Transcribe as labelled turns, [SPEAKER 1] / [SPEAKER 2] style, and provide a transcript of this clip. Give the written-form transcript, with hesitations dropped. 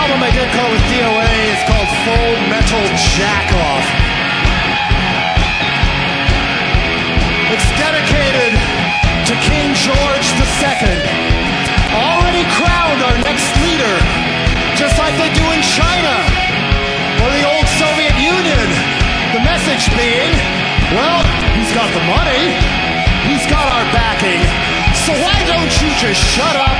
[SPEAKER 1] album I did call with DOA is called Full Metal Jack-Off. It's dedicated to King George II, already crowned our next leader, just like they do in China or the old Soviet Union. The message being, well, he's got the money, he's got our backing, so why don't you just shut up